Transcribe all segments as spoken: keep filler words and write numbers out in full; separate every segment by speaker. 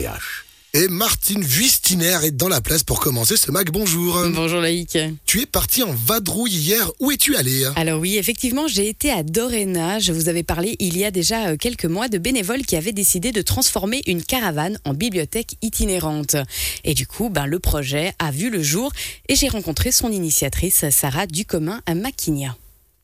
Speaker 1: Et Martine Vuistiner est dans la place pour commencer ce Mac. Bonjour.
Speaker 2: Bonjour Loïc.
Speaker 1: Tu es parti en vadrouille hier. Où es-tu allé ?
Speaker 2: Alors oui, effectivement, j'ai été à Doréna. Je vous avais parlé il y a déjà quelques mois de bénévoles qui avaient décidé de transformer une caravane en bibliothèque itinérante. Et du coup, ben, le projet a vu le jour et j'ai rencontré son initiatrice, Sarah Ducommun à Maquigna.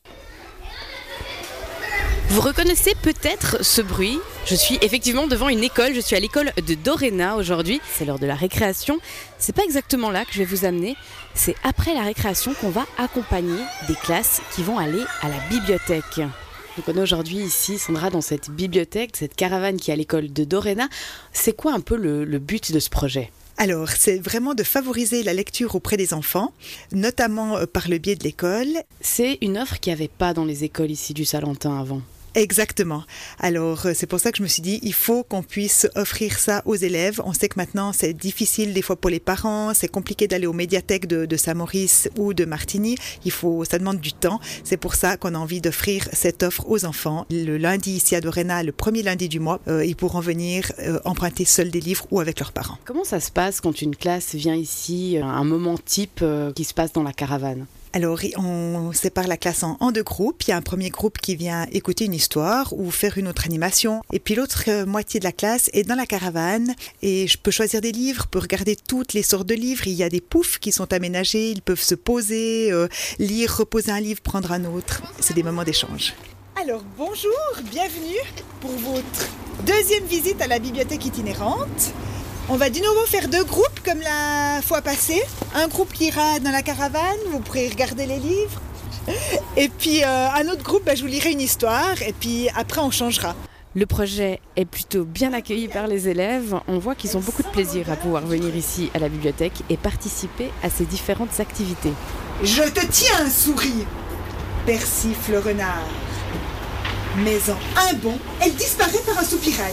Speaker 2: Vous reconnaissez peut-être ce bruit ? Je suis effectivement devant une école, je suis à l'école de Doréna aujourd'hui, c'est l'heure de la récréation. C'est pas exactement là que je vais vous amener, c'est après la récréation qu'on va accompagner des classes qui vont aller à la bibliothèque. Donc on est aujourd'hui ici, Sandra, dans cette bibliothèque, cette caravane qui est à l'école de Doréna. C'est quoi un peu le, le but de ce projet ?
Speaker 3: Alors, c'est vraiment de favoriser la lecture auprès des enfants, notamment par le biais de l'école.
Speaker 2: C'est une offre qu'il n'y avait pas dans les écoles ici du Salentin avant.
Speaker 3: Exactement. Alors, c'est pour ça que je me suis dit, il faut qu'on puisse offrir ça aux élèves. On sait que maintenant, c'est difficile des fois pour les parents, c'est compliqué d'aller aux médiathèques de, de Saint-Maurice ou de Martigny. Il faut, ça demande du temps. C'est pour ça qu'on a envie d'offrir cette offre aux enfants. Le lundi ici à Doréna, le premier lundi du mois, euh, ils pourront venir euh, emprunter seuls des livres ou avec leurs parents.
Speaker 2: Comment ça se passe quand une classe vient ici, un moment type euh, qui se passe dans la caravane ?
Speaker 3: Alors, on sépare la classe en, en deux groupes. Il y a un premier groupe qui vient écouter une histoire ou faire une autre animation. Et puis l'autre euh, moitié de la classe est dans la caravane. Et je peux choisir des livres, peux regarder toutes les sortes de livres. Il y a des poufs qui sont aménagés. Ils peuvent se poser, euh, lire, reposer un livre, prendre un autre. C'est des moments d'échange. Alors, bonjour, bienvenue pour votre deuxième visite à la bibliothèque itinérante. On va de nouveau faire deux groupes comme la fois passée. Un groupe qui ira dans la caravane, vous pourrez regarder les livres. Et puis euh, un autre groupe, bah, je vous lirai une histoire et puis après on changera.
Speaker 2: Le projet est plutôt bien accueilli par les élèves. On voit qu'ils ont beaucoup de plaisir à pouvoir venir ici à la bibliothèque et participer à ces différentes activités.
Speaker 3: Je te tiens un souris, persifle le renard. Mais en un bond, elle disparaît par un soupirail.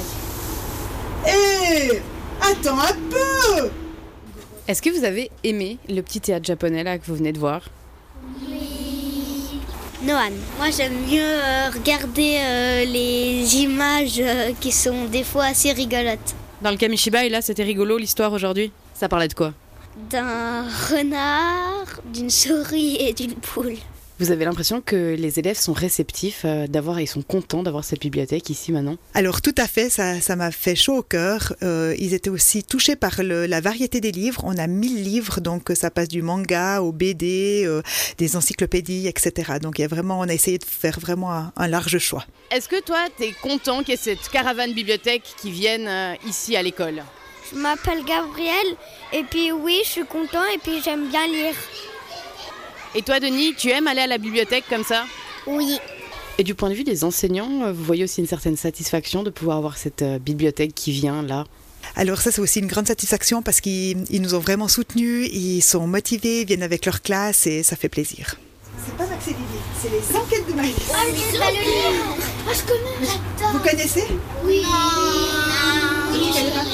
Speaker 3: Et... Attends un peu!
Speaker 2: Est-ce que vous avez aimé le petit théâtre japonais là que vous venez de voir ?
Speaker 4: Oui. Noan, moi j'aime mieux euh, regarder euh, les images euh, qui sont des fois assez rigolotes.
Speaker 2: Dans le Kamishibai là, c'était rigolo l'histoire aujourd'hui. Ça parlait de quoi ?
Speaker 4: D'un renard, d'une souris et d'une poule.
Speaker 2: Vous avez l'impression que les élèves sont réceptifs d'avoir, ils sont contents d'avoir cette bibliothèque ici maintenant ?
Speaker 3: Alors tout à fait, ça, ça m'a fait chaud au cœur. Euh, ils étaient aussi touchés par le, la variété des livres. On a mille livres, donc ça passe du manga au B D, euh, des encyclopédies, et cetera. Donc il y a vraiment, on a essayé de faire vraiment un, un large choix.
Speaker 2: Est-ce que toi, tu es content qu'il y ait cette caravane bibliothèque qui vienne euh, ici à l'école ?
Speaker 4: Je m'appelle Gabriel et puis oui, je suis content et puis j'aime bien lire.
Speaker 2: Et toi, Denis, tu aimes aller à la bibliothèque comme ça ?
Speaker 4: Oui.
Speaker 2: Et du point de vue des enseignants, vous voyez aussi une certaine satisfaction de pouvoir avoir cette euh, bibliothèque qui vient là ?
Speaker 3: Alors ça, c'est aussi une grande satisfaction parce qu'ils ils nous ont vraiment soutenus, ils sont motivés, ils viennent avec leur classe et ça fait plaisir. C'est pas Max et Lily, c'est les enquêtes de Maëlys.
Speaker 4: Ah, mais c'est pas le livre. Moi, je connais, j'adore.
Speaker 3: Vous connaissez ?
Speaker 4: Oui.
Speaker 3: Oui, je connais pas.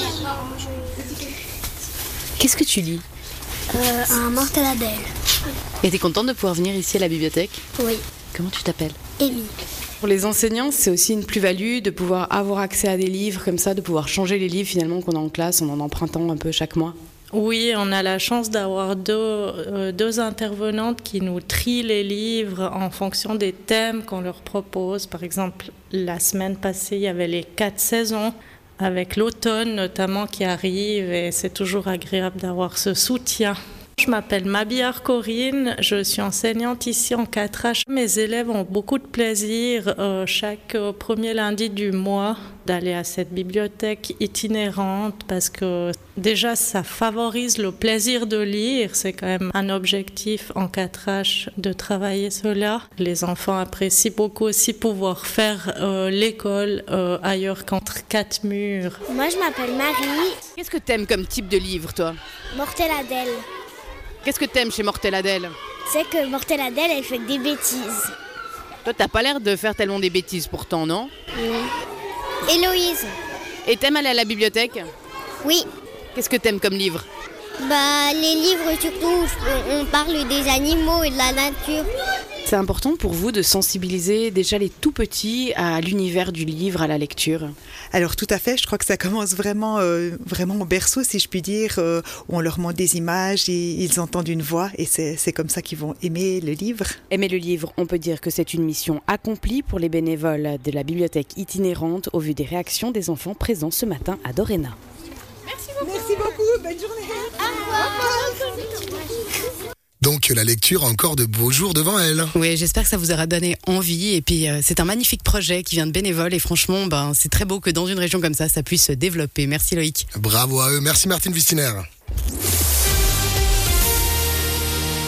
Speaker 2: Qu'est-ce que tu lis ?
Speaker 4: Euh, un Mortadelle.
Speaker 2: Et t'es contente de pouvoir venir ici à la bibliothèque ?
Speaker 4: Oui.
Speaker 2: Comment tu t'appelles ?
Speaker 4: Amy.
Speaker 2: Pour les enseignants, c'est aussi une plus-value de pouvoir avoir accès à des livres comme ça, de pouvoir changer les livres finalement qu'on a en classe en en empruntant un peu chaque mois.
Speaker 5: Oui, on a la chance d'avoir deux, euh, deux intervenantes qui nous trient les livres en fonction des thèmes qu'on leur propose. Par exemple, la semaine passée, il y avait les quatre saisons, avec l'automne notamment qui arrive, et c'est toujours agréable d'avoir ce soutien. Je m'appelle Mabillard Corinne, je suis enseignante ici en quatre H. Mes élèves ont beaucoup de plaisir euh, chaque euh, premier lundi du mois d'aller à cette bibliothèque itinérante parce que déjà ça favorise le plaisir de lire, c'est quand même un objectif en quatre H de travailler cela. Les enfants apprécient beaucoup aussi pouvoir faire euh, l'école euh, ailleurs qu'entre quatre murs.
Speaker 4: Moi je m'appelle Marie.
Speaker 2: Qu'est-ce que t'aimes comme type de livre toi ?
Speaker 4: Mortadelle.
Speaker 2: Qu'est-ce que t'aimes chez Mortadelle ?
Speaker 4: C'est que Mortadelle, elle fait que des bêtises.
Speaker 2: Toi, t'as pas l'air de faire tellement des bêtises pourtant, non ?
Speaker 4: Oui. Héloïse.
Speaker 2: Et t'aimes aller à la bibliothèque ?
Speaker 4: Oui.
Speaker 2: Qu'est-ce que t'aimes comme livre ?
Speaker 4: Bah, les livres surtout, on parle des animaux et de la nature.
Speaker 2: C'est important pour vous de sensibiliser déjà les tout petits à l'univers du livre, à la lecture?
Speaker 3: Alors tout à fait, je crois que ça commence vraiment, euh, vraiment au berceau, si je puis dire, euh, où on leur montre des images et ils entendent une voix et c'est, c'est comme ça qu'ils vont aimer le livre.
Speaker 2: Aimer le livre, on peut dire que c'est une mission accomplie pour les bénévoles de la bibliothèque itinérante au vu des réactions des enfants présents ce matin à Doréna.
Speaker 3: Merci beaucoup. Merci beaucoup, bonne journée.
Speaker 1: Donc la lecture a encore de beaux jours devant elle.
Speaker 6: Oui, j'espère que ça vous aura donné envie. Et puis euh, c'est un magnifique projet qui vient de bénévoles. Et franchement, ben, c'est très beau que dans une région comme ça, ça puisse se développer. Merci Loïc.
Speaker 1: Bravo à eux. Merci Martine Wistiner.